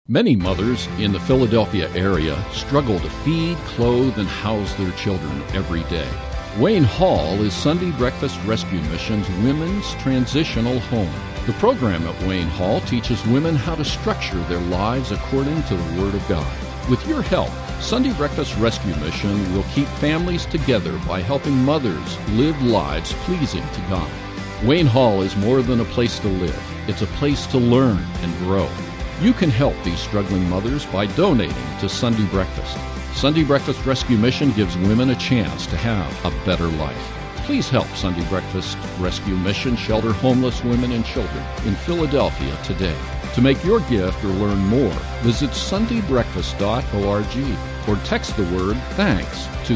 Many mothers in the Philadelphia area struggle to feed, clothe, and house their children every day. Wayne Hall is Sunday Breakfast Rescue Mission's women's transitional home. The program at Wayne Hall teaches women how to structure their lives according to the Word of God. With your help, Sunday Breakfast Rescue Mission will keep families together by helping mothers live lives pleasing to God. Wayne Hall is more than a place to live. It's a place to learn and grow. You can help these struggling mothers by donating to Sunday Breakfast. Sunday Breakfast Rescue Mission gives women a chance to have a better life. Please help Sunday Breakfast Rescue Mission shelter homeless women and children in Philadelphia today. To make your gift or learn more, visit sundaybreakfast.org or text the word THANKS to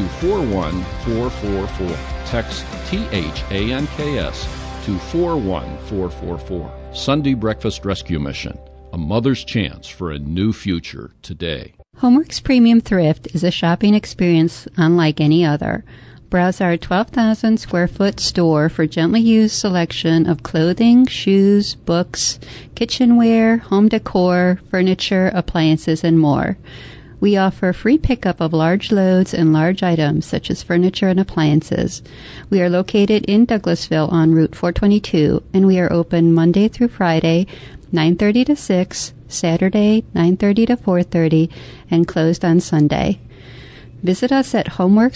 41444. Text THANKS to 41444. Sunday Breakfast Rescue Mission. A mother's chance for a new future today. Homeworks Premium Thrift is a shopping experience unlike any other. Browse our 12,000 square foot store for gently used selection of clothing, shoes, books, kitchenware, home decor, furniture, appliances, and more. We offer free pickup of large loads and large items such as furniture and appliances. We are located in Douglasville on Route 422, and we are open Monday through Friday, 9:30 to 6, Saturday 9:30 to 4:30, and closed on Sunday. Visit us at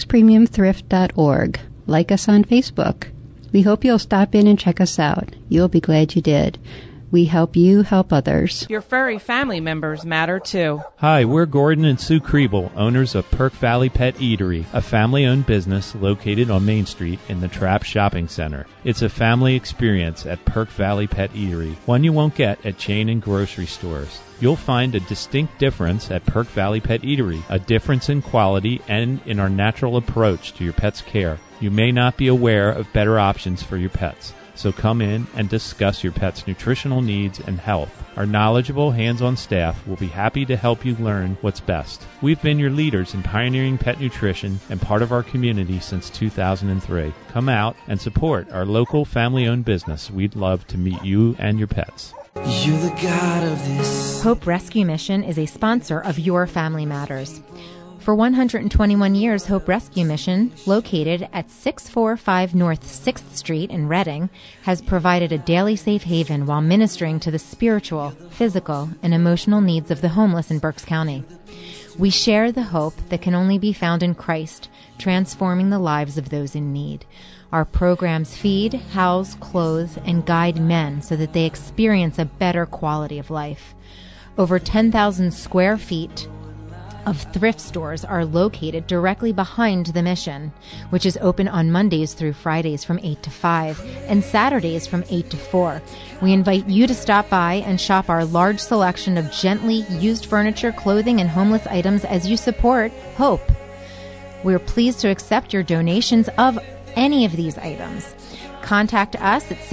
homeworkspremiumthrift.org. Like us on Facebook. We hope you'll stop in and check us out. You'll be glad you did. We help you help others. Your furry family members matter too. Hi, we're Gordon and Sue Kriebel, owners of Perk Valley Pet Eatery, a family-owned business located on Main Street in the Trapp Shopping Center. It's a family experience at Perk Valley Pet Eatery, one you won't get at chain and grocery stores. You'll find a distinct difference at Perk Valley Pet Eatery, a difference in quality and in our natural approach to your pet's care. You may not be aware of better options for your pets. So come in and discuss your pet's nutritional needs and health. Our knowledgeable, hands-on staff will be happy to help you learn what's best. We've been your leaders in pioneering pet nutrition and part of our community since 2003. Come out and support our local family-owned business. We'd love to meet you and your pets. You're the God of this. Hope Rescue Mission is a sponsor of Your Family Matters. For 121 years, Hope Rescue Mission, located at 645 North 6th Street in Reading, has provided a daily safe haven while ministering to the spiritual, physical, and emotional needs of the homeless in Berks County. We share the hope that can only be found in Christ, transforming the lives of those in need. Our programs feed, house, clothe, and guide men so that they experience a better quality of life. Over 10,000 square feet of thrift stores are located directly behind the mission, which is open on Mondays through Fridays from 8 to 5 and Saturdays from 8 to 4. We invite you to stop by and shop our large selection of gently used furniture, clothing, and homeless items as you support Hope. We're pleased to accept your donations of any of these items. Contact us at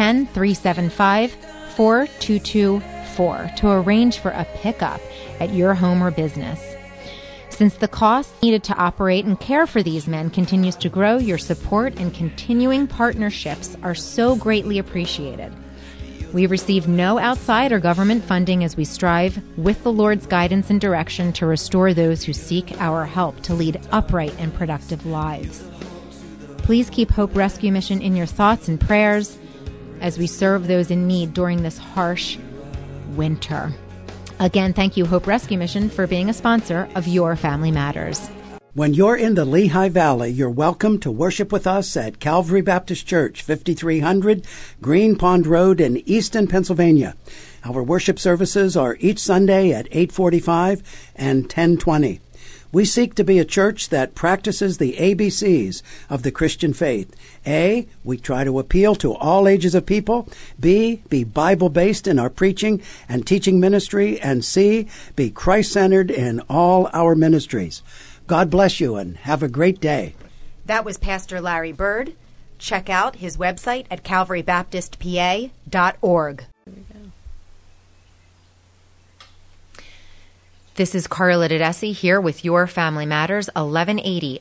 610-375-4224 to arrange for a pickup at your home or business. Since the cost needed to operate and care for these men continues to grow, your support and continuing partnerships are so greatly appreciated. We receive no outside or government funding as we strive, with the Lord's guidance and direction, to restore those who seek our help to lead upright and productive lives. Please keep Hope Rescue Mission in your thoughts and prayers as we serve those in need during this harsh winter. Again, thank you, Hope Rescue Mission, for being a sponsor of Your Family Matters. When you're in the Lehigh Valley, you're welcome to worship with us at Calvary Baptist Church, 5300 Green Pond Road in Easton, Pennsylvania. Our worship services are each Sunday at 8:45 and 10:20. We seek to be a church that practices the ABCs of the Christian faith. A, we try to appeal to all ages of people. B, be Bible-based in our preaching and teaching ministry. And C, be Christ-centered in all our ministries. God bless you and have a great day. That was Pastor Larry Bird. Check out his website at calvarybaptistpa.org. This is Carla Dedesi here with Your Family Matters, 1180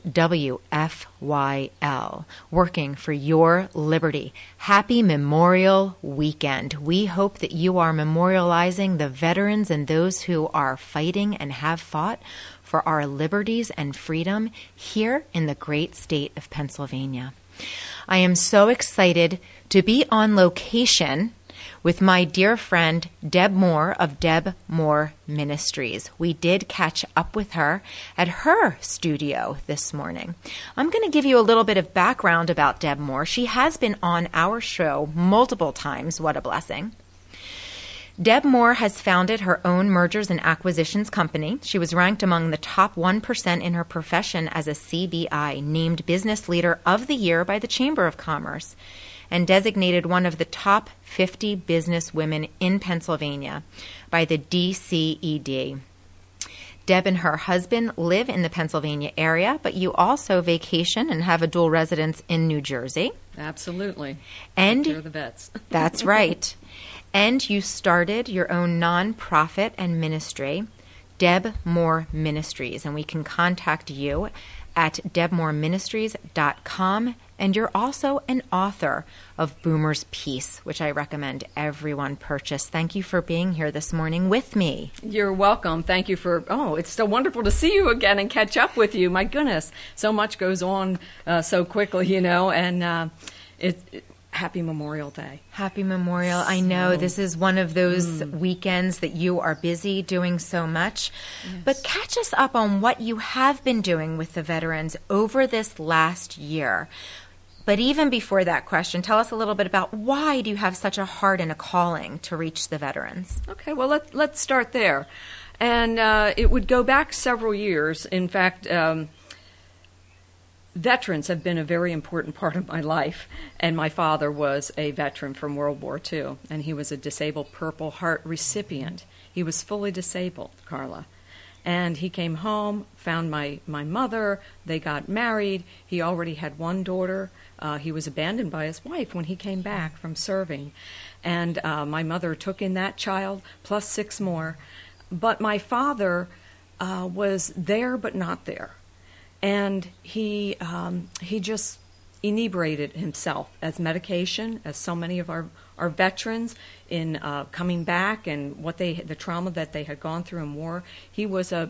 WFYL, working for your liberty. Happy Memorial Weekend. We hope that you are memorializing the veterans and those who are fighting and have fought for our liberties and freedom here in the great state of Pennsylvania. I am so excited to be on location with my dear friend Deb Moore of Deb Moore Ministries. We did catch up with her at her studio this morning. I'm going to give you a little bit of background about Deb Moore. She has been on our show multiple times. What a blessing. Deb Moore has founded her own mergers and acquisitions company. She was ranked among the top 1% in her profession as a CBI, named Business Leader of the Year by the Chamber of Commerce, and designated one of the top 50 business women in Pennsylvania by the DCED. Deb and her husband live in the Pennsylvania area, but you also vacation and have a dual residence in New Jersey. Absolutely. And you're the vets. That's right. And you started your own nonprofit and ministry, Deb Moore Ministries, and we can contact you at debmooreministries.com. And you're also an author of Boomer's Peace, which I recommend everyone purchase. Thank you for being here this morning with me. You're welcome. Thank you for, it's so wonderful to see you again and catch up with you. My goodness, so much goes on so quickly, and Happy Memorial Day. Happy Memorial. I know this is one of those weekends that you are busy doing so much. Yes. But catch us up on what you have been doing with the veterans over this last year. But even before that question, tell us a little bit about why do you have such a heart and a calling to reach the veterans? Okay, well, let's start there. And it would go back several years. In fact, veterans have been a very important part of my life, and my father was a veteran from World War II, and he was a disabled Purple Heart recipient. He was fully disabled, Carla. And he came home, found my mother, they got married. He already had one daughter. He was abandoned by his wife when he came back from serving. And my mother took in that child, plus 6 more. But my father was there but not there. And he just inebriated himself as medication, as so many of our veterans in coming back and the trauma that they had gone through in war. He was a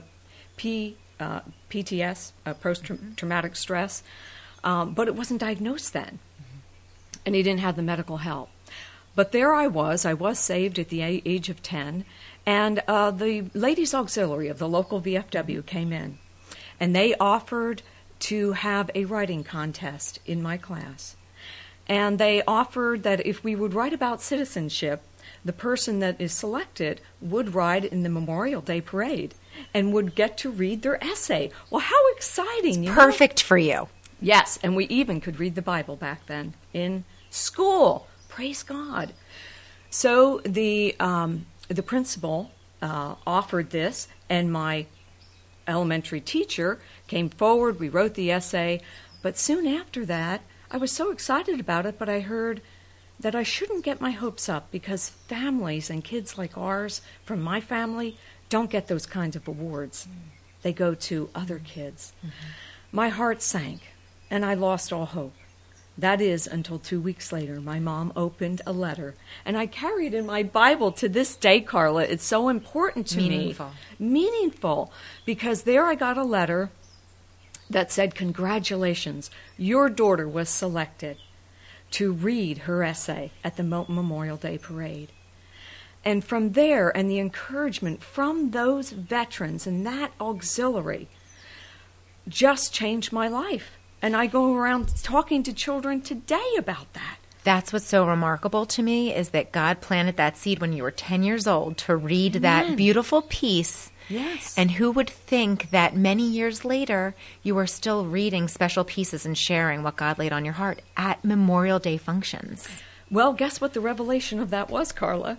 PTS, post-traumatic stress, but it wasn't diagnosed then, and he didn't have the medical help. But there I was saved at the age of 10, and the Ladies Auxiliary of the local VFW came in. And they offered to have a writing contest in my class. And they offered that if we would write about citizenship, the person that is selected would ride in the Memorial Day parade and would get to read their essay. Well, how exciting. It's perfect for you. Yes, and we even could read the Bible back then in school. Praise God. So the principal offered this, and my elementary teacher came forward. We wrote the essay, but soon after that, I was so excited about it, but I heard that I shouldn't get my hopes up because families and kids like ours from my family don't get those kinds of awards. They go to other kids. My heart sank, and I lost all hope. That is until 2 weeks later, my mom opened a letter, and I carry it in my Bible to this day, Carla. It's so important to me. Meaningful, because there I got a letter that said, "Congratulations, your daughter was selected to read her essay at the Memorial Day Parade." And from there, and the encouragement from those veterans and that auxiliary just changed my life. And I go around talking to children today about that. That's what's so remarkable to me is that God planted that seed when you were 10 years old to read that beautiful piece. Yes. And who would think that many years later you are still reading special pieces and sharing what God laid on your heart at Memorial Day functions? Well, guess what the revelation of that was, Carla?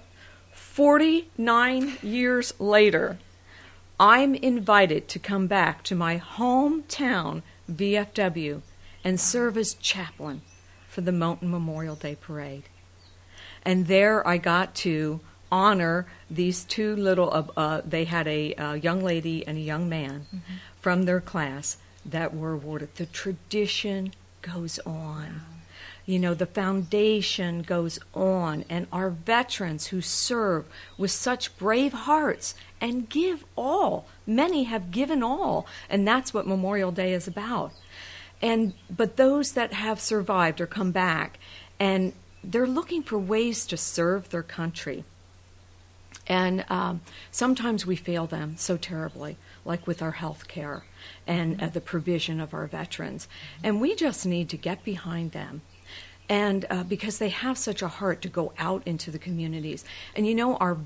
49 years later, I'm invited to come back to my hometown VFW and serve as chaplain for the Mountain Memorial Day Parade. And there I got to honor these two little, they had a young lady and a young man from their class that were awarded. The tradition goes on. You know, the foundation goes on, and our veterans who serve with such brave hearts and give all. Many have given all, and that's what Memorial Day is about. But those that have survived or come back, and they're looking for ways to serve their country. And sometimes we fail them so terribly, like with our health care and the provision of our veterans. And we just need to get behind them. And because they have such a heart to go out into the communities. And you know, our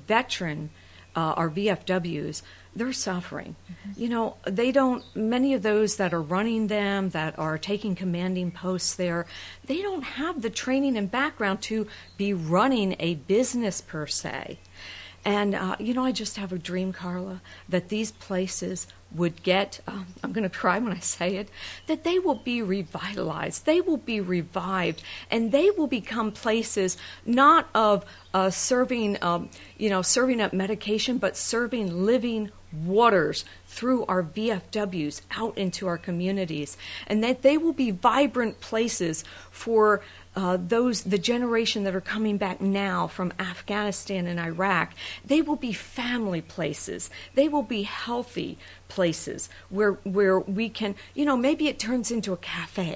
VFWs, they're suffering. You know, many of those that are running them, that are taking commanding posts there, they don't have the training and background to be running a business per se. And, you know, I just have a dream, Carla, that these places would get, I'm going to cry when I say it, that they will be revitalized, they will be revived, and they will become places not of serving up medication, but serving living waters through our VFWs out into our communities, and that they will be vibrant places for the generation that are coming back now from Afghanistan and Iraq. They will be family places. They will be healthy places where we can, you know, maybe it turns into a cafe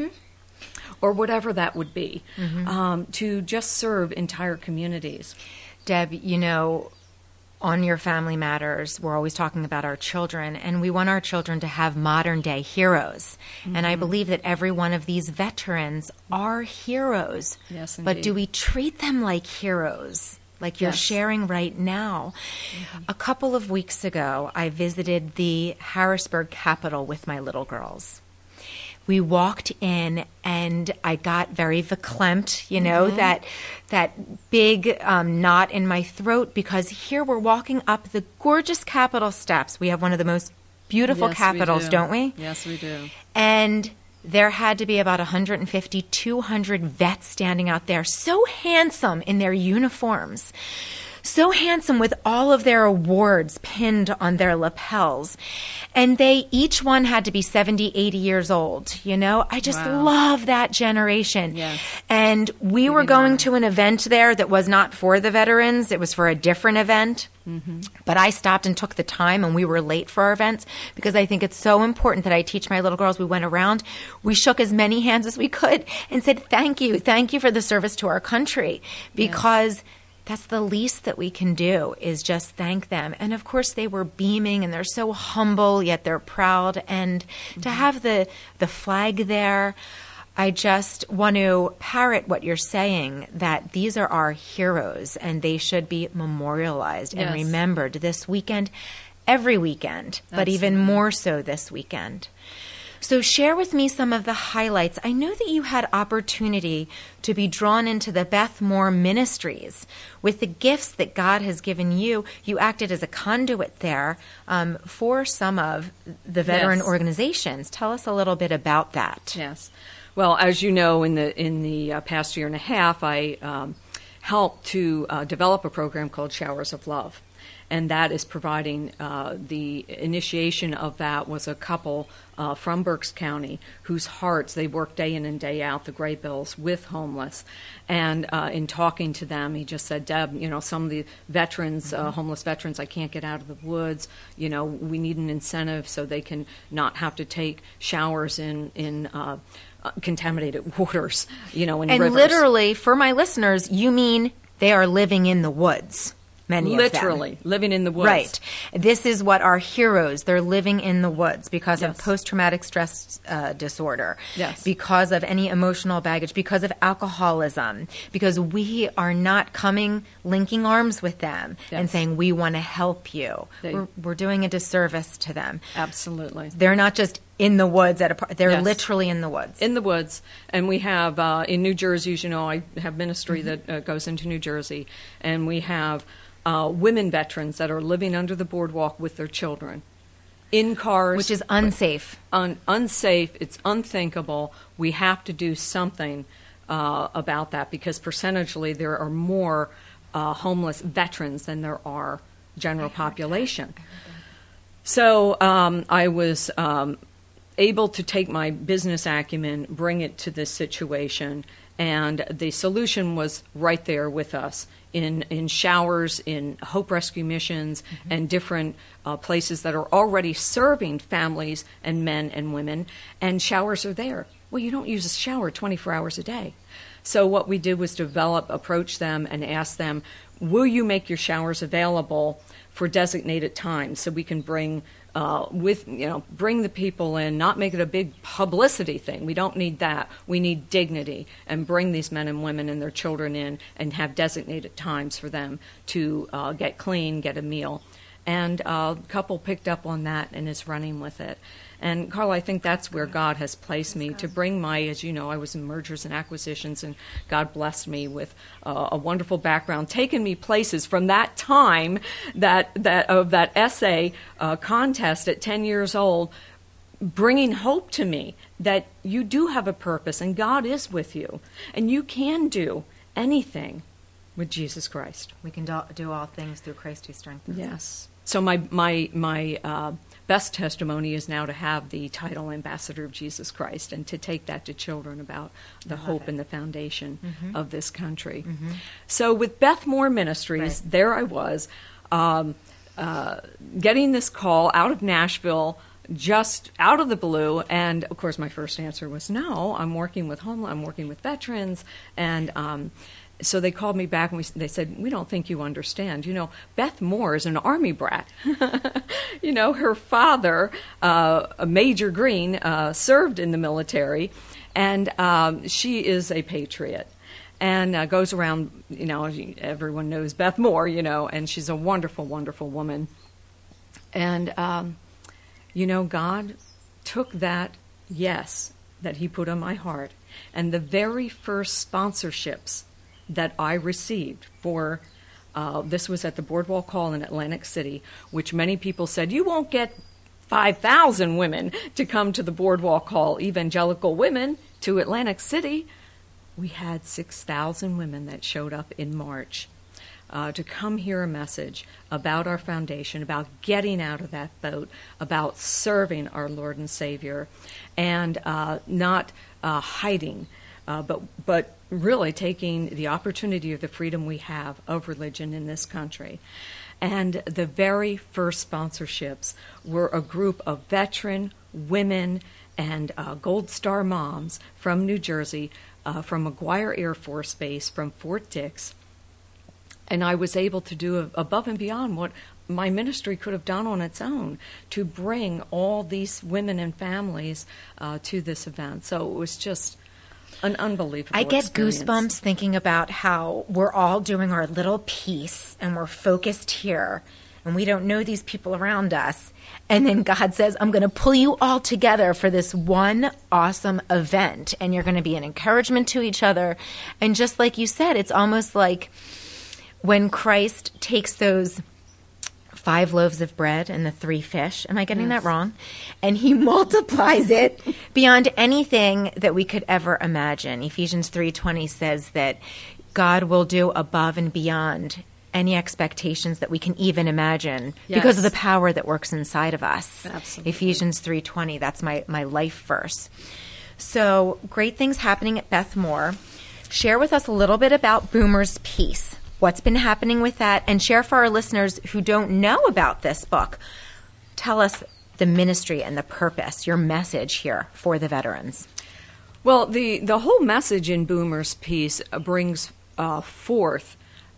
or whatever that would be, to just serve entire communities. Deb, you know, on Your Family Matters, we're always talking about our children, and we want our children to have modern-day heroes. And I believe that every one of these veterans are heroes. Yes, indeed. But do we treat them like heroes, like you're sharing right now? A couple of weeks ago, I visited the Harrisburg Capitol with my little girls. We walked in, and I got very verklempt, you know, that big knot in my throat, because here we're walking up the gorgeous Capitol steps. We have one of the most beautiful capitals, don't we? Yes, we do. And there had to be about 150, 200 vets standing out there, so handsome in their uniforms. So handsome with all of their awards pinned on their lapels. And each one had to be 70, 80 years old, you know? I just love that generation. Yes. And we were going to an event there that was not for the veterans. It was for a different event. But I stopped and took the time, and we were late for our events, because I think it's so important that I teach my little girls. We went around, we shook as many hands as we could and said, thank you for the service to our country, because that's the least that we can do, is just thank them. And of course they were beaming, and they're so humble, yet they're proud. And to have the flag there, I just want to parrot what you're saying, that these are our heroes, and they should be memorialized and remembered this weekend, every weekend, but even more so this weekend. So share with me some of the highlights. I know that you had opportunity to be drawn into the Beth Moore Ministries. With the gifts that God has given you, you acted as a conduit there for some of the veteran organizations. Tell us a little bit about that. Yes. Well, as you know, in the past year and a half, I helped to develop a program called Showers of Love. And that is providing the initiation of that was a couple from Berks County whose hearts, they work day in and day out, the Gray Bills, with homeless. And in talking to them, he just said, Deb, you know, some of the veterans, homeless veterans, I can't get out of the woods. You know, we need an incentive so they can not have to take showers in contaminated waters, you know, in rivers. And literally, for my listeners, you mean they are living in the woods. Literally, living in the woods. Right. This is what our heroes, they're living in the woods because of post-traumatic stress disorder, because of any emotional baggage, because of alcoholism, because we are not linking arms with them and saying, we want to help you. We're doing a disservice to them. Absolutely. They're not just in the woods they're literally in the woods. In the woods. And we have, in New Jersey, as you know, I have ministry that goes into New Jersey, and we have women veterans that are living under the boardwalk with their children in cars. Which is unsafe. Unsafe. It's unthinkable. We have to do something about that, because percentagely there are more homeless veterans than there are general population. So I was able to take my business acumen, bring it to this situation, and the solution was right there with us in showers, in Hope Rescue Missions, and different places that are already serving families and men and women, and showers are there. Well, you don't use a shower 24 hours a day. So what we did was approach them and ask them, will you make your showers available for designated times so we can bring bring the people in, not make it a big publicity thing. We don't need that. We need dignity, and bring these men and women and their children in and have designated times for them to get clean, get a meal. And a couple picked up on that and is running with it. And, Carla, I think that's where God has placed me to bring as you know, I was in mergers and acquisitions, and God blessed me with a wonderful background, taking me places from that time, that essay contest at 10 years old, bringing hope to me that you do have a purpose and God is with you, and you can do anything with Jesus Christ. We can do all things through Christ who strengthens us. Yes. So my best testimony is now to have the title Ambassador of Jesus Christ and to take that to children about the hope and the foundation of this country. So with Beth Moore Ministries, there I was, getting this call out of Nashville, just out of the blue, and of course my first answer was no. I'm working with veterans, and so they called me back and they said, we don't think you understand. You know, Beth Moore is an Army brat. You know, her father, Major Green, served in the military, and she is a patriot. And goes around, you know, everyone knows Beth Moore, you know, and she's a wonderful, wonderful woman. And, you know, God took that yes that he put on my heart, and the very first sponsorships that I received for, this was at the Boardwalk Hall in Atlantic City, which many people said, you won't get 5,000 women to come to the Boardwalk Hall, evangelical women, to Atlantic City. We had 6,000 women that showed up in March to come hear a message about our foundation, about getting out of that boat, about serving our Lord and Savior, and not hiding, but really taking the opportunity of the freedom we have of religion in this country. And the very first sponsorships were a group of veteran women and Gold Star moms from New Jersey, from McGuire Air Force Base, from Fort Dix. And I was able to do above and beyond what my ministry could have done on its own to bring all these women and families to this event. So it was just an unbelievable I get experience. Goosebumps thinking about how we're all doing our little piece and we're focused here and we don't know these people around us. And then God says, I'm going to pull you all together for this one awesome event, and you're going to be an encouragement to each other. And just like you said, it's almost like when Christ takes those 5 loaves of bread and the 3 fish. Am I getting that wrong? And he multiplies it beyond anything that we could ever imagine. Ephesians 3:20 says that God will do above and beyond any expectations that we can even imagine because of the power that works inside of us. Absolutely. Ephesians 3:20, that's my life verse. So great things happening at Beth Moore. Share with us a little bit about Boomer's Peace. What's been happening with that, and share for our listeners who don't know about this book. Tell us the ministry and the purpose, your message here for the veterans. Well, the whole message in Boomer's Peace brings forth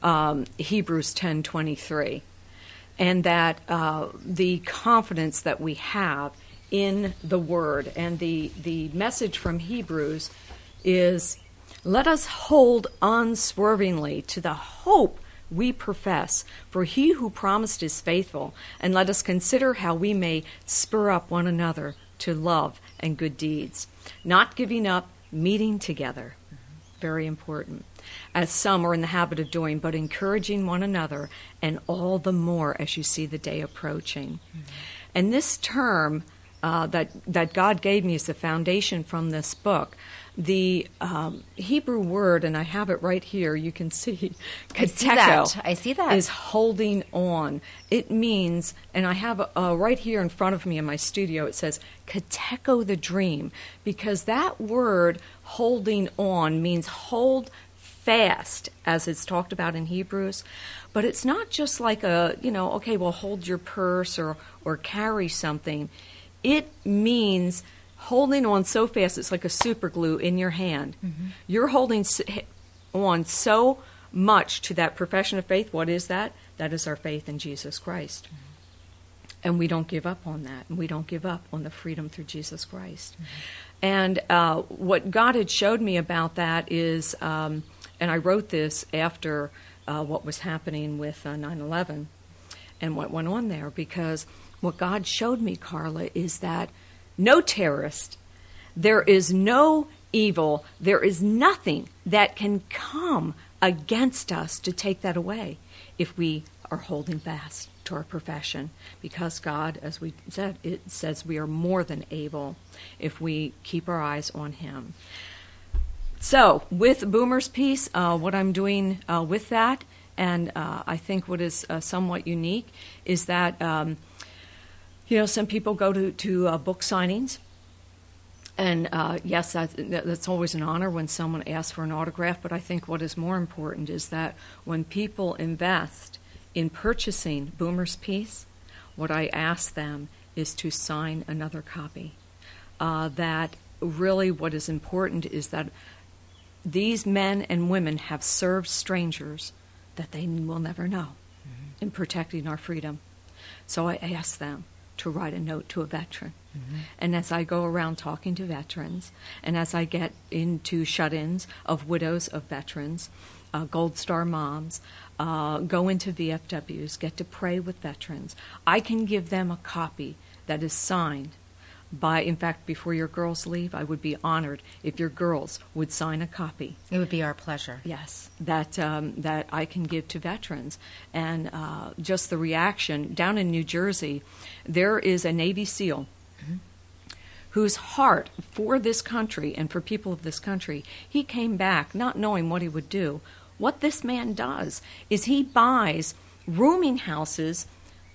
Hebrews 10:23, and that the confidence that we have in the Word, and the message from Hebrews is, let us hold unswervingly to the hope we profess, for he who promised is faithful, and let us consider how we may spur up one another to love and good deeds, not giving up meeting together. Very important. As some are in the habit of doing, but encouraging one another, and all the more as you see the day approaching. And this term, that God gave me as the foundation from this book. The Hebrew word, and I have it right here, you can see, kateko, I see that. is holding on. It means, and I have right here in front of me in my studio, it says kateko the dream, because that word holding on means hold fast, as it's talked about in Hebrews. But it's not just like okay, well, hold your purse or carry something. It means holding on so fast, it's like a super glue in your hand. Mm-hmm. You're holding on so much to that profession of faith. What is that? That is our faith in Jesus Christ. Mm-hmm. And we don't give up on that. And we don't give up on the freedom through Jesus Christ. Mm-hmm. And what God had showed me about that is, and I wrote this after what was happening with 9/11 and what went on there, because what God showed me, Carla, is that no terrorist, there is no evil, there is nothing that can come against us to take that away if we are holding fast to our profession. Because God, as we said, it says we are more than able if we keep our eyes on Him. So, with Boomer's Peace, what I'm doing with that, and I think what is somewhat unique, is that some people go to book signings, and yes, that's always an honor when someone asks for an autograph, but I think what is more important is that when people invest in purchasing Boomer's Peace, what I ask them is to sign another copy. That really what is important is that these men and women have served strangers that they will never know in protecting our freedom. So I ask them to write a note to a veteran. Mm-hmm. And as I go around talking to veterans, and as I get into shut-ins of widows of veterans, Gold Star moms, go into VFWs, get to pray with veterans, I can give them a copy that is signed by, in fact, before your girls leave, I would be honored if your girls would sign a copy. It would be our pleasure. Yes, that I can give to veterans. And just the reaction, down in New Jersey, there is a Navy SEAL whose heart for this country and for people of this country, he came back not knowing what he would do. What this man does is he buys rooming houses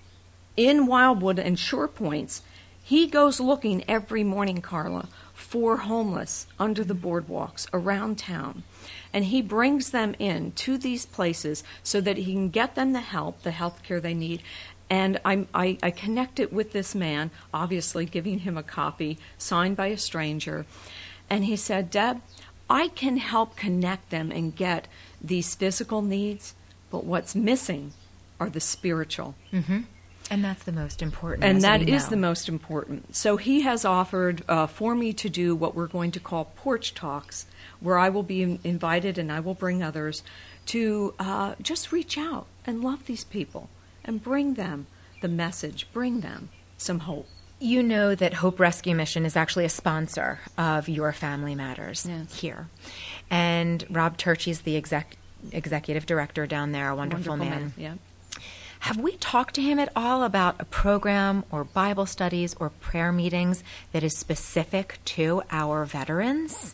in Wildwood and Shore Points. He goes looking every morning, Carla, for homeless under the boardwalks around town. And he brings them in to these places so that he can get them the health care they need. And I connected with this man, obviously giving him a copy signed by a stranger. And he said, Deb, I can help connect them and get these physical needs, but what's missing are the spiritual. Mm-hmm. And that's the most important. And that is the most important. So he has offered for me to do what we're going to call porch talks, where I will be invited and I will bring others to just reach out and love these people and bring them the message, bring them some hope. You know that Hope Rescue Mission is actually a sponsor of Your Family Matters here. And Rob Turchi is the executive director down there, a wonderful man. Yeah. Have we talked to him at all about a program or Bible studies or prayer meetings that is specific to our veterans?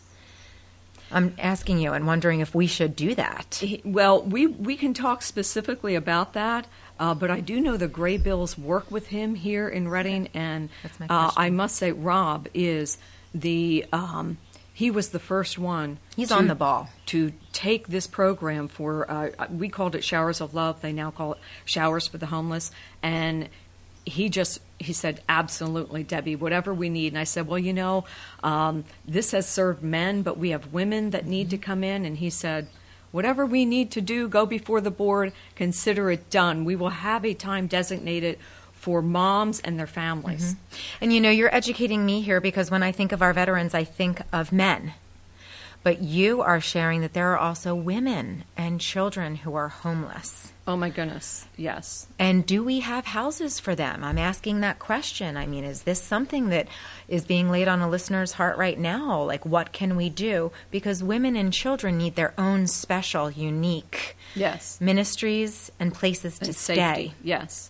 I'm asking you and wondering if we should do that. Well, we can talk specifically about that, but I do know the Gray Bills work with him here in Reading, and that's my question. I must say Rob is the... he was the first one. He's on the ball. To take this program for, we called it Showers of Love. They now call it Showers for the Homeless. And he said, absolutely, Debbie, whatever we need. And I said, well, this has served men, but we have women that need to come in. And he said, whatever we need to do, go before the board, consider it done. We will have a time designated for moms and their families. Mm-hmm. And you're educating me here, because when I think of our veterans, I think of men. But you are sharing that there are also women and children who are homeless. Oh, my goodness, yes. And do we have houses for them? I'm asking that question. I mean, is this something that is being laid on a listener's heart right now? Like, what can we do? Because women and children need their own special, unique ministries and places to safety. stay. Yes.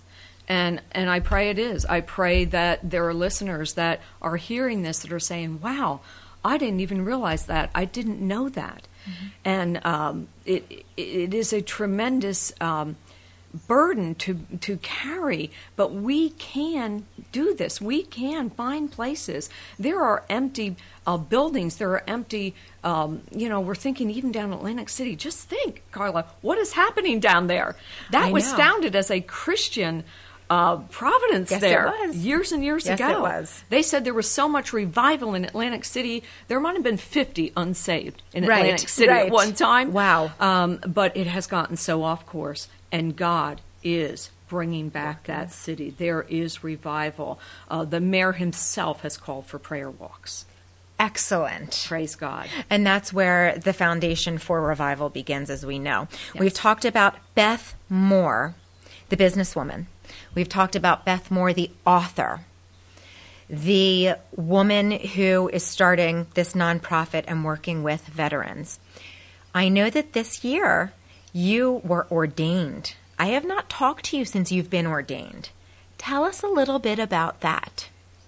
And I pray it is. I pray that there are listeners that are hearing this that are saying, wow, I didn't even realize that. I didn't know that. And it is a tremendous burden to carry, but we can do this. We can find places. There are empty buildings. There are empty, we're thinking even down in Atlantic City. Just think, Carla, what is happening down there? That was founded as a Christian Providence there years and years ago. It was. They said there was so much revival in Atlantic City, there might have been 50 unsaved in Atlantic City at one time. Wow. But it has gotten so off course, and God is bringing back that city. There is revival. The mayor himself has called for prayer walks. Excellent. Praise God. And that's where the foundation for revival begins, as we know. Yes. We've talked about Beth Moore, the businesswoman. We've talked about Beth Moore, the author, the woman who is starting this nonprofit and working with veterans. I know that this year you were ordained. I have not talked to you since you've been ordained. Tell us a little bit about that.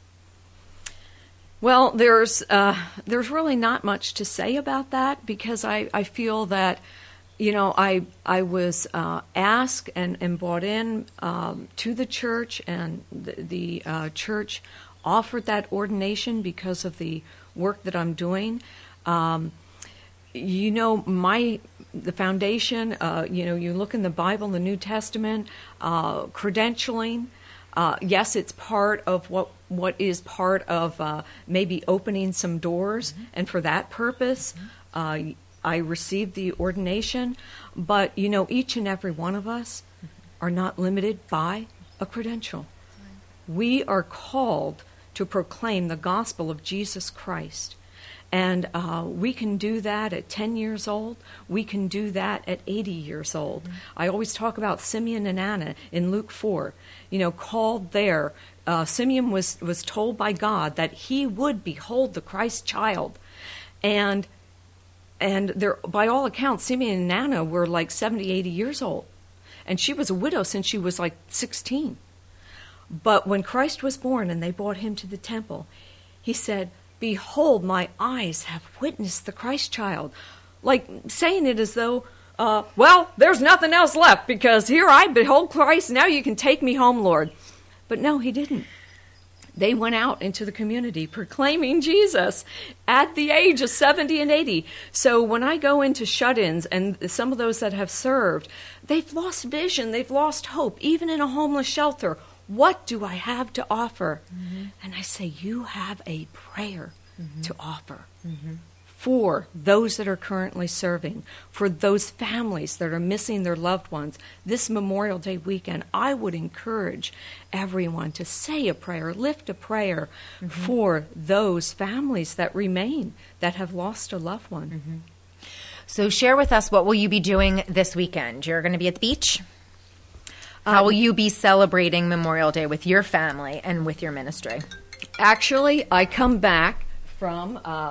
Well, there's really not much to say about that, because I feel that, I was asked and brought in to the church, and the church offered that ordination because of the work that I'm doing. The foundation, you look in the Bible, the New Testament, credentialing. Yes, it's part of what is part of maybe opening some doors, and for that purpose, I received the ordination. But, each and every one of us are not limited by a credential. We are called to proclaim the gospel of Jesus Christ. And we can do that at 10 years old. We can do that at 80 years old. Mm-hmm. I always talk about Simeon and Anna in Luke 4, called there. Simeon was told by God that he would behold the Christ child. And there, by all accounts, Simeon and Anna were like 70, 80 years old. And she was a widow since she was like 16. But when Christ was born and they brought him to the temple, he said, "Behold, my eyes have witnessed the Christ child." Like saying it as though, there's nothing else left, because here I behold Christ, now you can take me home, Lord. But no, he didn't. They went out into the community proclaiming Jesus at the age of 70 and 80. So when I go into shut-ins, and some of those that have served, they've lost vision, they've lost hope, even in a homeless shelter. What do I have to offer? Mm-hmm. And I say, you have a prayer to offer for those that are currently serving, for those families that are missing their loved ones. This Memorial Day weekend, I would encourage everyone to say a prayer, lift a prayer for those families that remain, that have lost a loved one. Mm-hmm. So share with us, what will you be doing this weekend? You're going to be at the beach? How will you be celebrating Memorial Day with your family and with your ministry? Actually, I come back from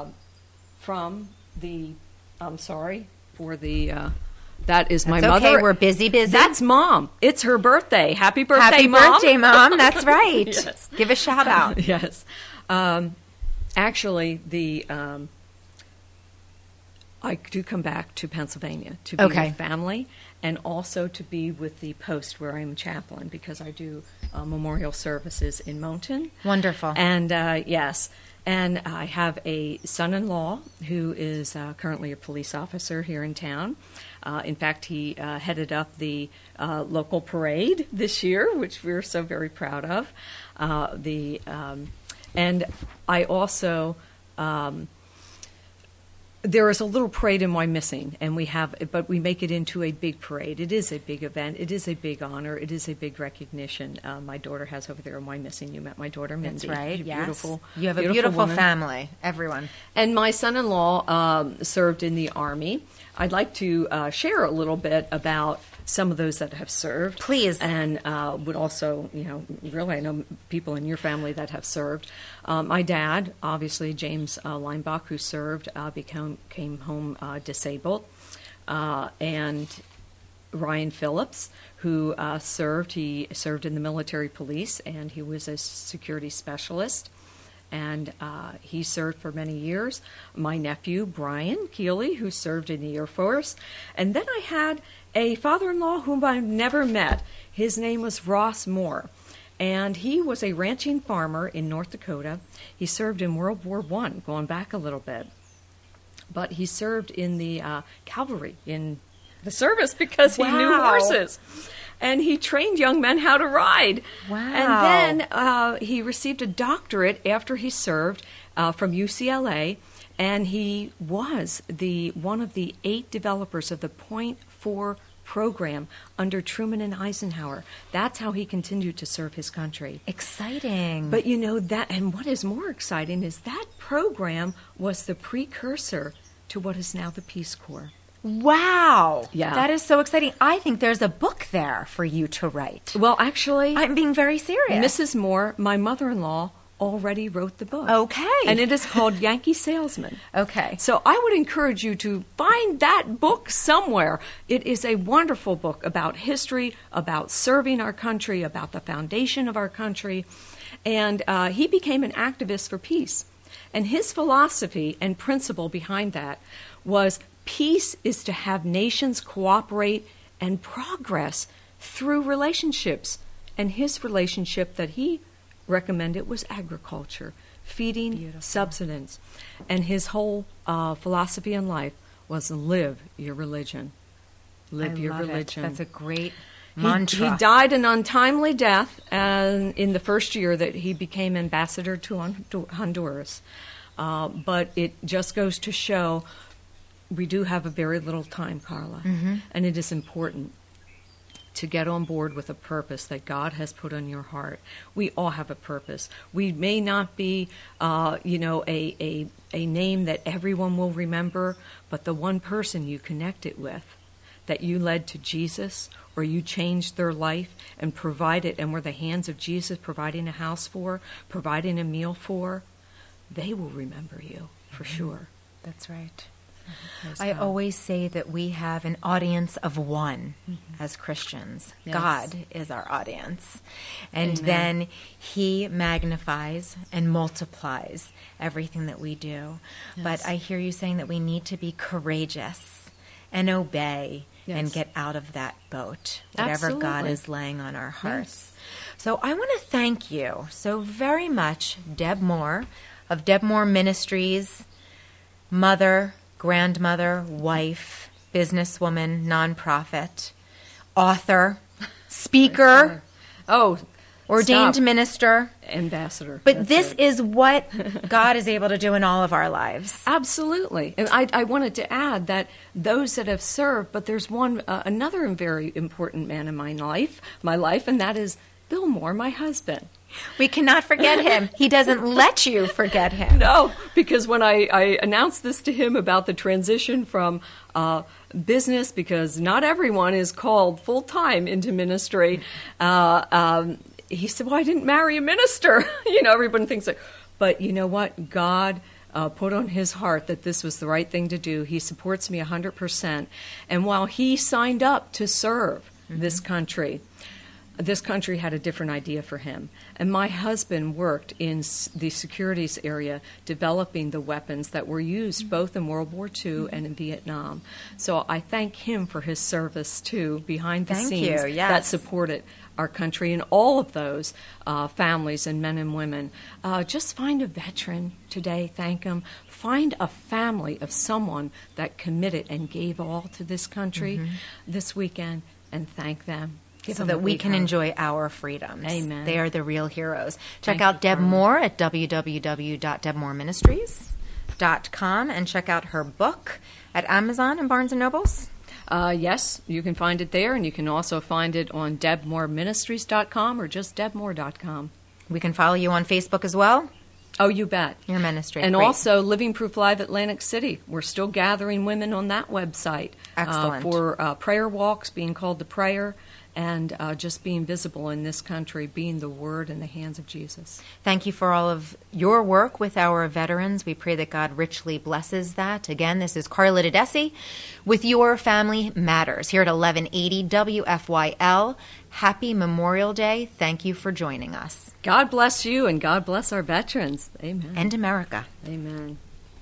the, I'm sorry, for the, that is my mother. Okay, we're busy. That's Mom. It's her birthday. Happy birthday, Mom. Happy birthday, Mom. That's right. Yes. Give a shout out. Yes. Actually, I do come back to Pennsylvania to be with family, and also to be with the Post, where I'm chaplain, because I do memorial services in Moncton. Wonderful. And yes, and I have a son-in-law who is currently a police officer here in town. In fact, he headed up the local parade this year, which we're so very proud of. And I also... there is a little parade in Wyomissing, but we make it into a big parade. It is a big event. It is a big honor. It is a big recognition. My daughter has over there in Wyomissing. You met my daughter, Mindy. That's right. Yes. Beautiful. You have a beautiful family. Everyone. And my son-in-law served in the Army. I'd like to share a little bit about some of those that have served. Please. And would also, really, I know people in your family that have served. My dad, obviously, James Leinbach, who served, came home disabled. And Ryan Phillips, who served. He served in the military police, and he was a security specialist. And he served for many years. My nephew, Brian Keeley, who served in the Air Force. And then I had a father-in-law whom I've never met. His name was Ross Moore. And he was a ranching farmer in North Dakota. He served in World War I, going back a little bit. But he served in the cavalry in the service because he knew horses. And he trained young men how to ride. Wow. And then he received a doctorate after he served from UCLA. And he was one of the 8 developers of the Point 4 program under Truman and Eisenhower. That's how he continued to serve his country. Exciting. But you know that, and what is more exciting is that program was the precursor to what is now the Peace Corps. Wow. Yeah. That is so exciting. I think there's a book there for you to write. Well, actually, I'm being very serious. Mrs. Moore, my mother-in-law, already wrote the book. Okay. And it is called Yankee Salesman. Okay. So I would encourage you to find that book somewhere. It is a wonderful book about history, about serving our country, about the foundation of our country. And he became an activist for peace. And his philosophy and principle behind that was peace is to have nations cooperate and progress through relationships. And his relationship that he recommended was agriculture, feeding, subsistence. And his whole philosophy in life was live your religion. Live your religion. That's a great mantra. He died an untimely death in the first year that he became ambassador to Honduras. But it just goes to show we do have a very little time, Carla. Mm-hmm. And it is important to get on board with a purpose that God has put on your heart. We all have a purpose. We may not be, a name that everyone will remember, but the one person you connected with, that you led to Jesus, or you changed their life and provided, and were the hands of Jesus providing a house for, providing a meal for, they will remember you for sure. That's right. I always say that we have an audience of one as Christians. Yes. God is our audience. And Amen. then He magnifies and multiplies everything that we do. Yes. But I hear you saying that we need to be courageous and obey and Yes. get out of that boat, whatever God Absolutely. is laying on our hearts. So I want to thank you so very much, Deb Moore of Deb Moore Ministries, mother, grandmother, wife, businesswoman, nonprofit, author, speaker, ordained stop. minister. Ambassador. But That's this it. is what God is able to do in all of our lives. Absolutely. And I wanted to add that those that have served, but there's another very important man in my life, and that is Bill Moore, my husband. We cannot forget him. He doesn't let you forget him. No, because when I announced this to him about the transition from business, because not everyone is called full-time into ministry, he said, well, I didn't marry a minister. Everyone thinks that. But you know what? God put on his heart that this was the right thing to do. He supports me 100%. And while he signed up to serve this country had a different idea for him. And my husband worked in the securities area developing the weapons that were used both in World War II and in Vietnam. So I thank him for his service, too, behind the scenes that supported our country and all of those families and men and women. Just find a veteran today, thank him. Find a family of someone that committed and gave all to this country this weekend and thank them. So that we can enjoy our freedoms. Amen. They are the real heroes. Check Thank out you, Deb Carla. Moore at www.debmooreministries.com and check out her book at Amazon and Barnes & Nobles. Yes, you can find it there, and you can also find it on debmooreministries.com or just debmore.com. We can follow you on Facebook as well. Oh, you bet. Your ministry. And Great. also Living Proof Live Atlantic City. We're still gathering women on that website. Excellent. For prayer walks, being called to prayer, and just being visible in this country, being the Word in the hands of Jesus. Thank you for all of your work with our veterans. We pray that God richly blesses that. Again, this is Carla Tedeschi with Your Family Matters here at 1180 WFYL. Happy Memorial Day. Thank you for joining us. God bless you, and God bless our veterans. Amen. And America. Amen.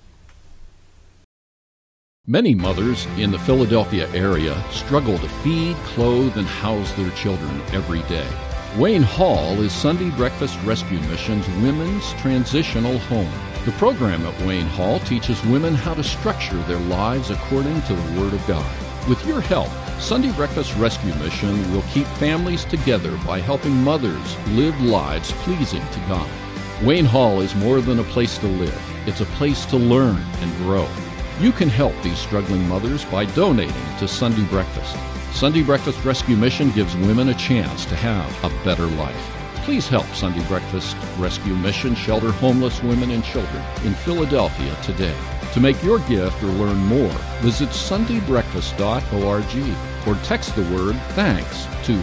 Many mothers in the Philadelphia area struggle to feed, clothe, and house their children every day. Wayne Hall is Sunday Breakfast Rescue Mission's women's transitional home. The program at Wayne Hall teaches women how to structure their lives according to the Word of God. With your help, Sunday Breakfast Rescue Mission will keep families together by helping mothers live lives pleasing to God. Wayne Hall is more than a place to live. It's a place to learn and grow. You can help these struggling mothers by donating to Sunday Breakfast. Sunday Breakfast Rescue Mission gives women a chance to have a better life. Please help Sunday Breakfast Rescue Mission shelter homeless women and children in Philadelphia today. To make your gift or learn more, visit sundaybreakfast.org or text the word THANKS to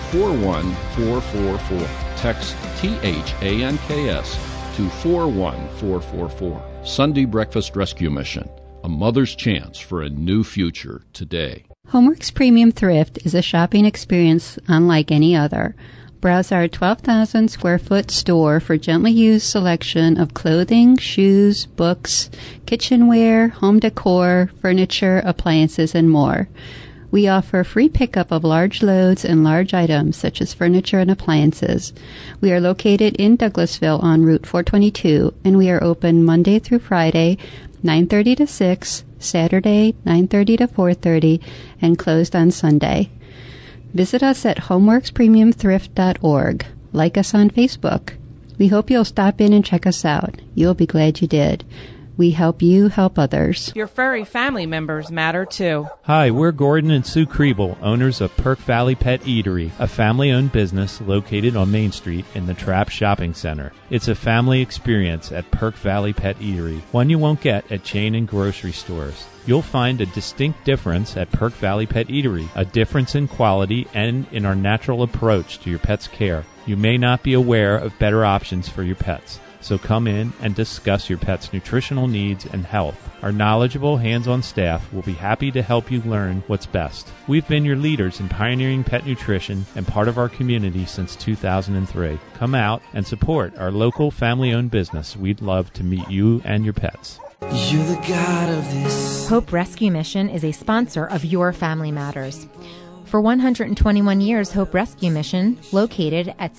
41444. Text THANKS to 41444. Sunday Breakfast Rescue Mission. A mother's chance for a new future today. Homeworks Premium Thrift is a shopping experience unlike any other. Browse our 12,000 square foot store for gently used selection of clothing, shoes, books, kitchenware, home decor, furniture, appliances, and more. We offer free pickup of large loads and large items such as furniture and appliances. We are located in Douglasville on Route 422, and we are open Monday through Friday, 9:30 to 6, Saturday 9:30 to 4:30, and closed on Sunday. Visit us at homeworkspremiumthrift.org. Like us on Facebook. We hope you'll stop in and check us out. You'll be glad you did. We help you help others. Your furry family members matter too. Hi, we're Gordon and Sue Kriebel, owners of Perk Valley Pet Eatery, a family-owned business located on Main Street in the Trapp Shopping Center. It's a family experience at Perk Valley Pet Eatery, one you won't get at chain and grocery stores. You'll find a distinct difference at Perk Valley Pet Eatery, a difference in quality and in our natural approach to your pet's care. You may not be aware of better options for your pets. So come in and discuss your pet's nutritional needs and health. Our knowledgeable, hands-on staff will be happy to help you learn what's best. We've been your leaders in pioneering pet nutrition and part of our community since 2003. Come out and support our local family-owned business. We'd love to meet you and your pets. You're the God of this. Hope Rescue Mission is a sponsor of Your Family Matters. For 121 years, Hope Rescue Mission, located at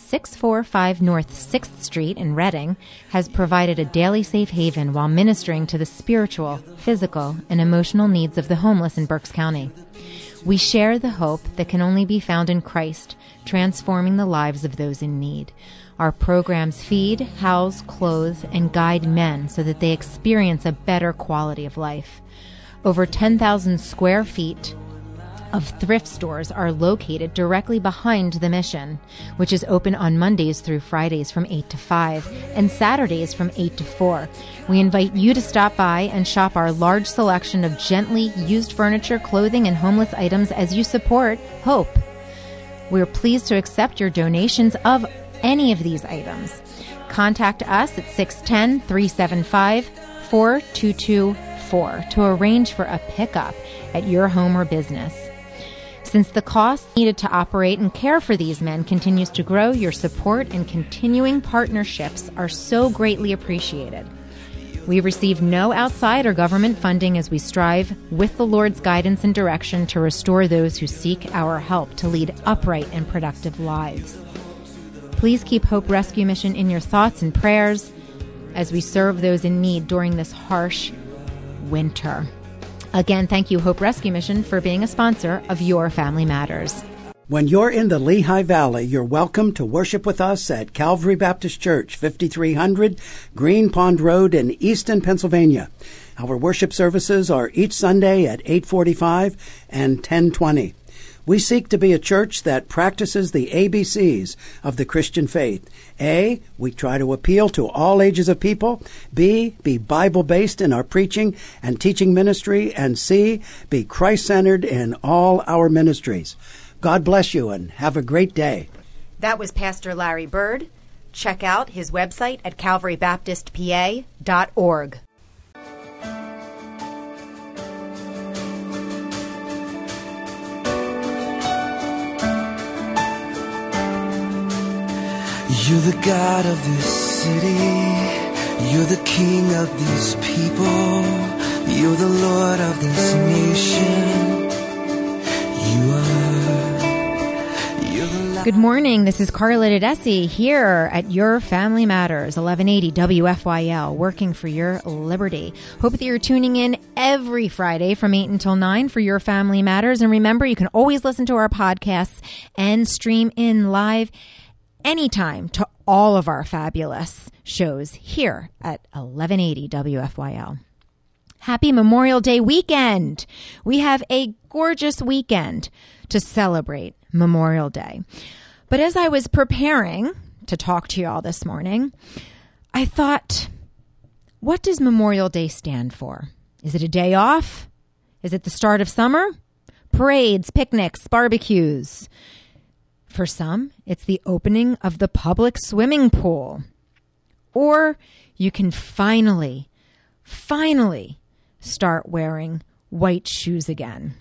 645 North 6th Street in Reading, has provided a daily safe haven while ministering to the spiritual, physical, and emotional needs of the homeless in Berks County. We share the hope that can only be found in Christ, transforming the lives of those in need. Our programs feed, house, clothe, and guide men so that they experience a better quality of life. Over 10,000 square feet of thrift stores are located directly behind the mission, which is open on Mondays through Fridays from 8 to 5 and Saturdays from 8 to 4. We invite you to stop by and shop our large selection of gently used furniture, clothing, and homeless items as you support Hope. We're pleased to accept your donations of any of these items. Contact us at 610-375-4224 to arrange for a pickup at your home or business. Since the cost needed to operate and care for these men continues to grow, your support and continuing partnerships are so greatly appreciated. We receive no outside or government funding as we strive, with the Lord's guidance and direction, to restore those who seek our help to lead upright and productive lives. Please keep Hope Rescue Mission in your thoughts and prayers as we serve those in need during this harsh winter. Again, thank you, Hope Rescue Mission, for being a sponsor of Your Family Matters. When you're in the Lehigh Valley, you're welcome to worship with us at Calvary Baptist Church, 5300 Green Pond Road in Easton, Pennsylvania. Our worship services are each Sunday at 8:45 and 10:20. We seek to be a church that practices the ABCs of the Christian faith. A, we try to appeal to all ages of people. B, be Bible-based in our preaching and teaching ministry. And C, be Christ-centered in all our ministries. God bless you and have a great day. That was Pastor Larry Bird. Check out his website at calvarybaptistpa.org. You're the God of this city. You're the King of these people. You're the Lord of this nation. You are. Good morning. This is Carla Tedeschi here at Your Family Matters, 1180 WFYL, working for your liberty. Hope that you're tuning in every Friday from 8 until 9 for Your Family Matters. And remember, you can always listen to our podcasts and stream in live anytime to all of our fabulous shows here at 1180 WFYL. Happy Memorial Day weekend. We have a gorgeous weekend to celebrate Memorial Day. But as I was preparing to talk to you all this morning, I thought, what does Memorial Day stand for? Is it a day off? Is it the start of summer? Parades, picnics, barbecues. For some, it's the opening of the public swimming pool. Or you can finally start wearing white shoes again.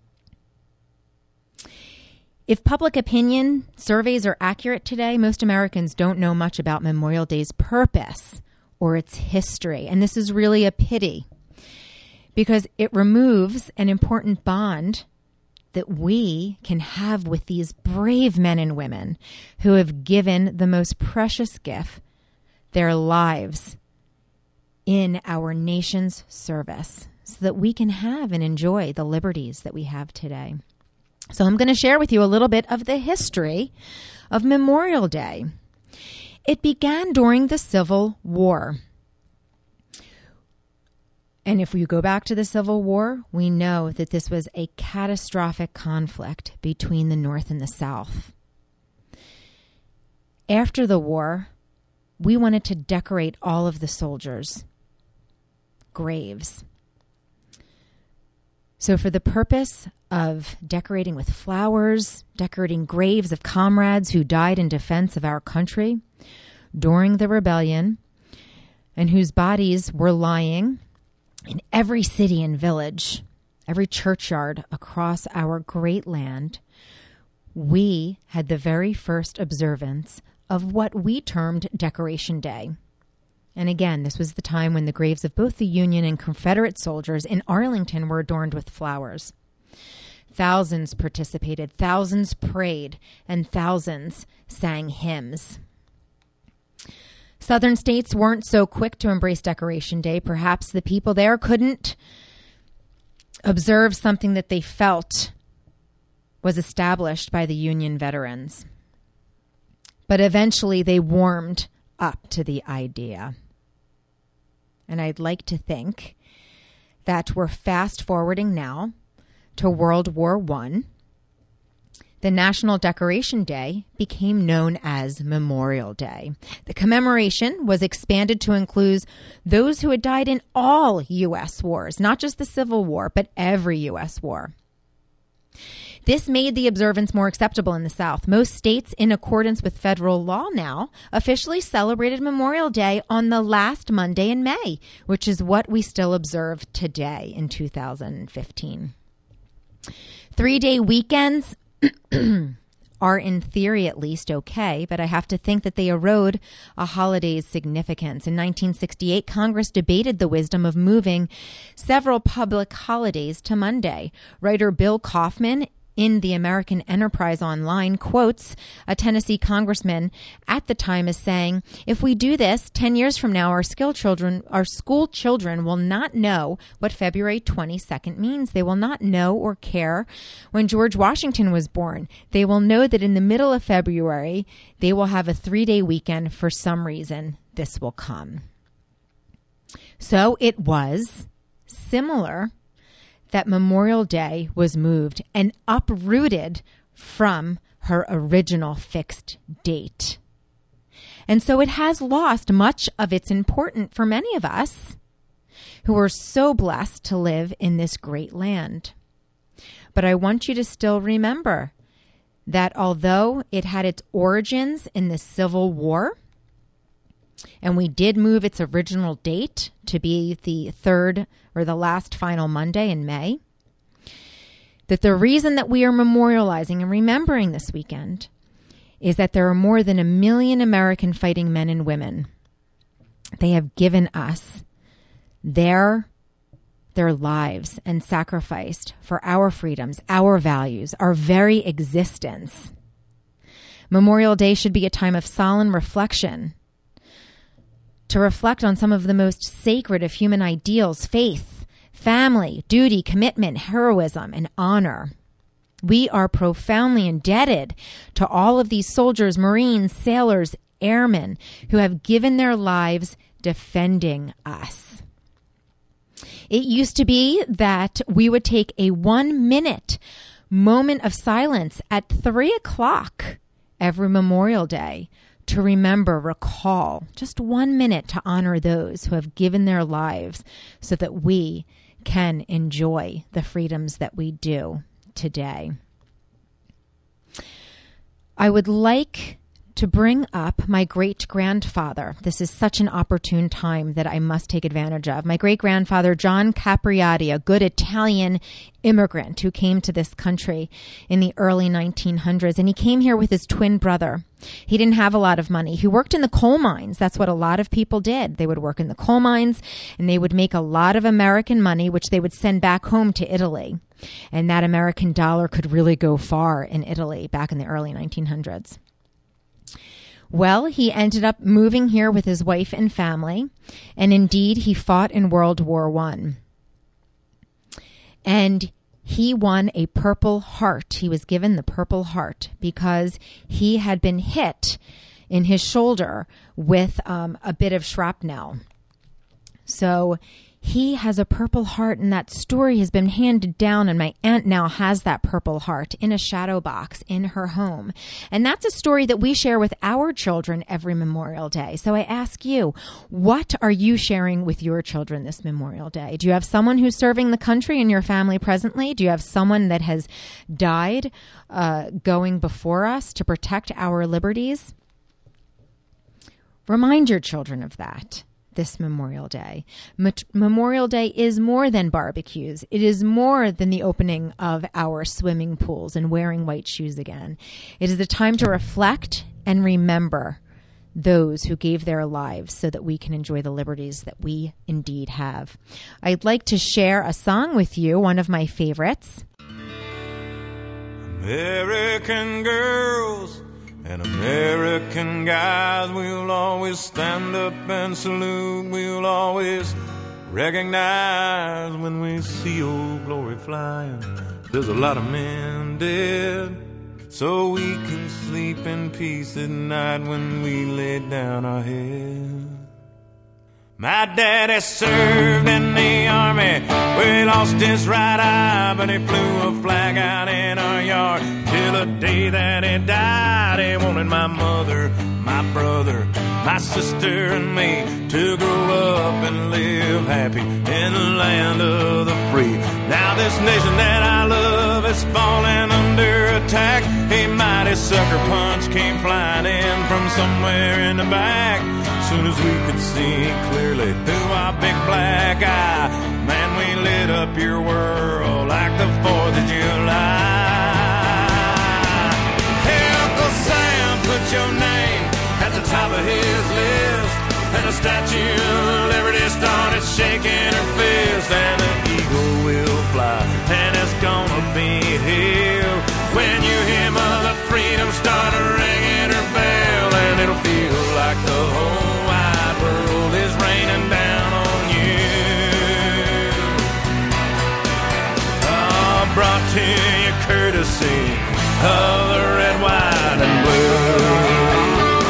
If public opinion surveys are accurate today, most Americans don't know much about Memorial Day's purpose or its history. And this is really a pity because it removes an important bond that we can have with these brave men and women who have given the most precious gift, their lives, in our nation's service so that we can have and enjoy the liberties that we have today. So I'm going to share with you a little bit of the history of Memorial Day. It began during the Civil War. And if we go back to the Civil War, we know that this was a catastrophic conflict between the North and the South. After the war, we wanted to decorate all of the soldiers' graves. So for the purpose of decorating with flowers, decorating graves of comrades who died in defense of our country during the rebellion and whose bodies were lying in every city and village, every churchyard across our great land, we had the very first observance of what we termed Decoration Day. And again, this was the time when the graves of both the Union and Confederate soldiers in Arlington were adorned with flowers. Thousands participated, thousands prayed, and thousands sang hymns. Southern states weren't so quick to embrace Decoration Day. Perhaps the people there couldn't observe something that they felt was established by the Union veterans. But eventually they warmed up to the idea. And I'd like to think that we're fast forwarding now to World War I. The National Decoration Day became known as Memorial Day. The commemoration was expanded to include those who had died in all U.S. wars, not just the Civil War, but every U.S. war. This made the observance more acceptable in the South. Most states, in accordance with federal law now, officially celebrated Memorial Day on the last Monday in May, which is what we still observe today in 2015. 3-day weekends are, in theory at least, okay, but I have to think that they erode a holiday's significance. In 1968, Congress debated the wisdom of moving several public holidays to Monday. Writer Bill Kaufman in the American Enterprise Online quotes a Tennessee congressman at the time as saying, "If we do this, 10 years from now, our school children will not know what February 22nd means. They will not know or care when George Washington was born. They will know that in the middle of February, they will have a 3-day weekend. For some reason, this will come." So it was similar that Memorial Day was moved and uprooted from her original fixed date. And so it has lost much of its importance for many of us who are so blessed to live in this great land. But I want you to still remember that although it had its origins in the Civil War, and we did move its original date to be the third or the last final Monday in May, that the reason that we are memorializing and remembering this weekend is that there are more than 1 million American fighting men and women. They have given us their lives and sacrificed for our freedoms, our values, our very existence. Memorial Day should be a time of solemn reflection, to reflect on some of the most sacred of human ideals: faith, family, duty, commitment, heroism, and honor. We are profoundly indebted to all of these soldiers, Marines, sailors, airmen who have given their lives defending us. It used to be that we would take a 1-minute moment of silence at 3 o'clock every Memorial Day to remember, recall, just 1 minute to honor those who have given their lives so that we can enjoy the freedoms that we do today. I would like to bring up my great-grandfather. This is such an opportune time that I must take advantage of. My great-grandfather, John Capriati, a good Italian immigrant who came to this country in the early 1900s, and he came here with his twin brother. He didn't have a lot of money. He worked in the coal mines. That's what a lot of people did. They would work in the coal mines, and they would make a lot of American money, which they would send back home to Italy. And that American dollar could really go far in Italy back in the early 1900s. Well, he ended up moving here with his wife and family, and indeed he fought in World War I. And he won a Purple Heart. He was given the Purple Heart because he had been hit in his shoulder with a bit of shrapnel. So he has a Purple Heart, and that story has been handed down, and my aunt now has that Purple Heart in a shadow box in her home. And that's a story that we share with our children every Memorial Day. So I ask you, what are you sharing with your children this Memorial Day? Do you have someone who's serving the country in your family presently? Do you have someone that has died going before us to protect our liberties? Remind your children of that this Memorial Day. Memorial Day is more than barbecues. It is more than the opening of our swimming pools and wearing white shoes again. It is a time to reflect and remember those who gave their lives so that we can enjoy the liberties that we indeed have. I'd like to share a song with you, one of my favorites. American girls and American guys, we'll always stand up and salute. We'll always recognize when we see old glory flying. There's a lot of men dead, so we can sleep in peace at night when we lay down our head. My daddy served in the army, where he lost his right eye, but he flew a flag out in our yard till the day that he died. He wanted my mother, my brother, my sister, and me to grow up and live happy in the land of the free. Now this nation that I love is falling under attack. A mighty sucker punch came flying in from somewhere in the back. Soon as we could see clearly through our big black eye, man, we lit up your world like the 4th of July. Hey, Uncle Sam, put your name at the top of his list, and the Statue of Liberty started shaking her fist, and the eagle will fly, and it's gonna be here when you hear Mother Freedom start ringing her bell, and it'll feel like the whole world is raining down on you. Oh, brought to you courtesy of the red, white, and blue.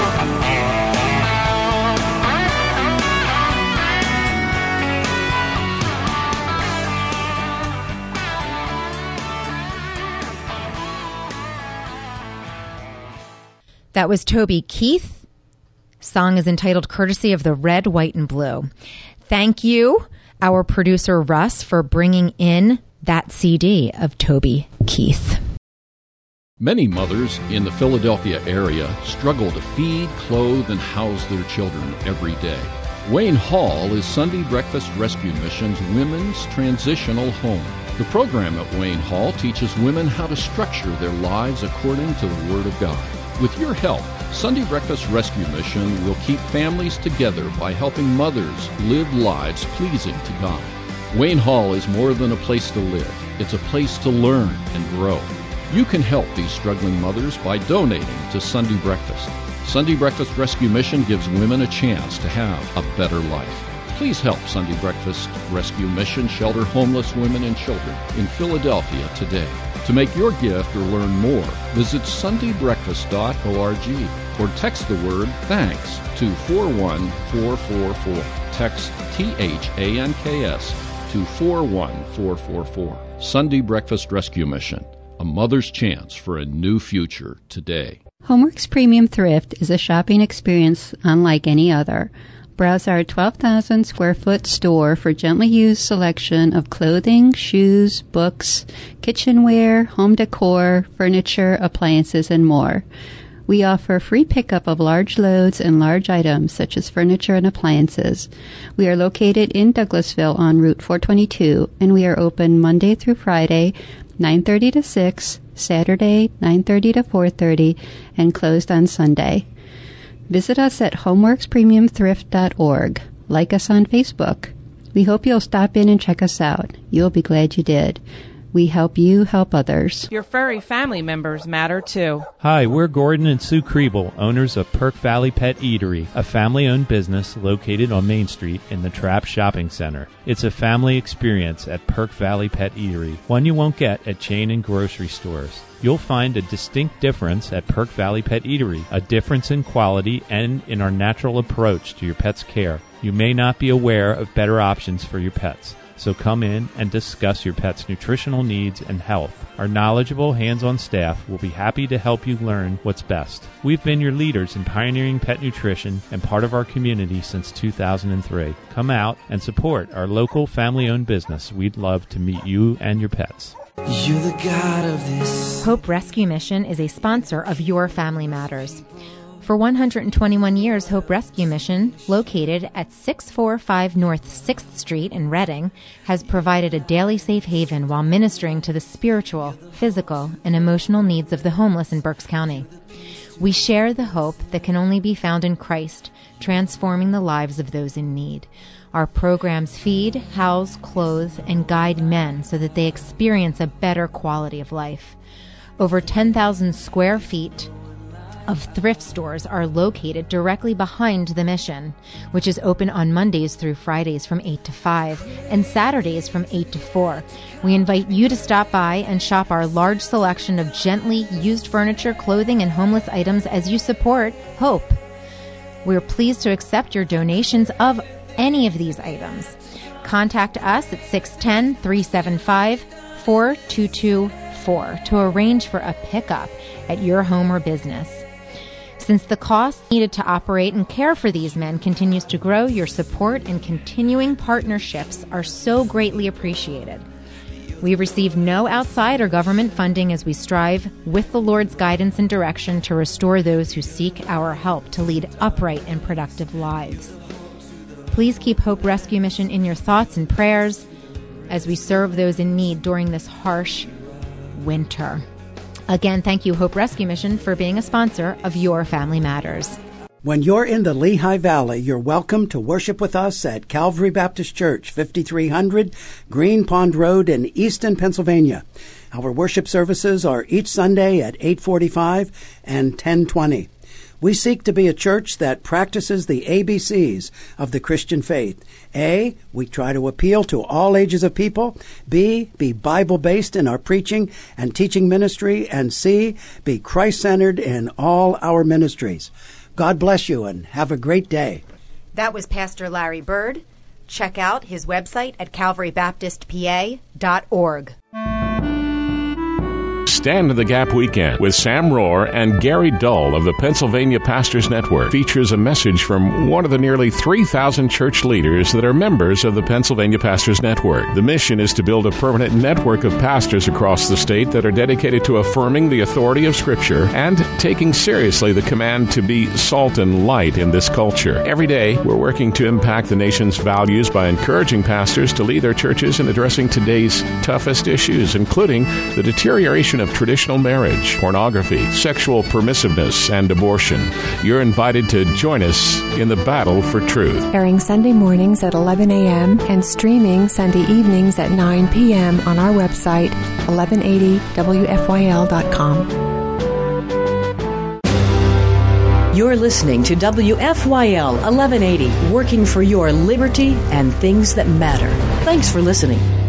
That was Toby Keith. Song is entitled Courtesy of the Red, White, and Blue. Thank you, our producer Russ, for bringing in that CD of Toby Keith. Many mothers in the Philadelphia area struggle to feed, clothe, and house their children every day. Wayne Hall is Sunday Breakfast Rescue Mission's women's transitional home. The program at Wayne Hall teaches women how to structure their lives according to the Word of God. With your help, Sunday Breakfast Rescue Mission will keep families together by helping mothers live lives pleasing to God. Wayne Hall is more than a place to live. It's a place to learn and grow. You can help these struggling mothers by donating to Sunday Breakfast. Sunday Breakfast Rescue Mission gives women a chance to have a better life. Please help Sunday Breakfast Rescue Mission shelter homeless women and children in Philadelphia today. To make your gift or learn more, visit sundaybreakfast.org or text the word THANKS to 41444. Text THANKS to 41444. Sunday Breakfast Rescue Mission, a mother's chance for a new future today. Homeworks Premium Thrift is a shopping experience unlike any other. Browse our 12,000 square foot store for gently used selection of clothing, shoes, books, kitchenware, home decor, furniture, appliances, and more. We offer free pickup of large loads and large items such as furniture and appliances. We are located in Douglasville on Route 422, and we are open Monday through Friday, 9:30 to 6, Saturday, 9:30 to 4:30, and closed on Sunday. Visit us at homeworkspremiumthrift.org. Like us on Facebook. We hope you'll stop in and check us out. You'll be glad you did. We help you help others. Your furry family members matter too. Hi, we're Gordon and Sue Kriebel, owners of Perk Valley Pet Eatery, a family-owned business located on Main Street in the Trapp Shopping Center. It's a family experience at Perk Valley Pet Eatery, one you won't get at chain and grocery stores. You'll find a distinct difference at Perk Valley Pet Eatery, a difference in quality and in our natural approach to your pet's care. You may not be aware of better options for your pets. So come in and discuss your pet's nutritional needs and health. Our knowledgeable, hands-on staff will be happy to help you learn what's best. We've been your leaders in pioneering pet nutrition and part of our community since 2003. Come out and support our local family-owned business. We'd love to meet you and your pets. You're the God of this. Hope Rescue Mission is a sponsor of Your Family Matters. For 121 years, Hope Rescue Mission, located at 645 North 6th Street in Reading, has provided a daily safe haven while ministering to the spiritual, physical, and emotional needs of the homeless in Berks County. We share the hope that can only be found in Christ, transforming the lives of those in need. Our programs feed, house, clothe, and guide men so that they experience a better quality of life. Over 10,000 square feet of thrift stores are located directly behind the mission, which is open on Mondays through Fridays from 8 to 5 and Saturdays from 8 to 4. We invite you to stop by and shop our large selection of gently used furniture, clothing, and homeless items as you support Hope. We're pleased to accept your donations of any of these items. Contact us at 610-375-4224 to arrange for a pickup at your home or business. Since the cost needed to operate and care for these men continues to grow, your support and continuing partnerships are so greatly appreciated. We receive no outside or government funding as we strive, with the Lord's guidance and direction, to restore those who seek our help to lead upright and productive lives. Please keep Hope Rescue Mission in your thoughts and prayers as we serve those in need during this harsh winter. Again, thank you, Hope Rescue Mission, for being a sponsor of Your Family Matters. When you're in the Lehigh Valley, you're welcome to worship with us at Calvary Baptist Church, 5300 Green Pond Road in Easton, Pennsylvania. Our worship services are each Sunday at 8:45 and 10:20. We seek to be a church that practices the ABCs of the Christian faith. A, we try to appeal to all ages of people. B, be Bible-based in our preaching and teaching ministry. And C, be Christ-centered in all our ministries. God bless you and have a great day. That was Pastor Larry Bird. Check out his website at calvarybaptistpa.org. Stand in the Gap Weekend with Sam Rohr and Gary Dull of the Pennsylvania Pastors Network features a message from one of the nearly 3,000 church leaders that are members of the Pennsylvania Pastors Network. The mission is to build a permanent network of pastors across the state that are dedicated to affirming the authority of Scripture and taking seriously the command to be salt and light in this culture. Every day, we're working to impact the nation's values by encouraging pastors to lead their churches in addressing today's toughest issues, including the deterioration of traditional marriage, pornography, sexual permissiveness, and abortion. You're invited to join us in the battle for truth. Airing Sunday mornings at 11 a.m. and streaming Sunday evenings at 9 p.m. on our website, 1180wfyl.com. You're listening to WFYL 1180, working for your liberty and things that matter. Thanks for listening.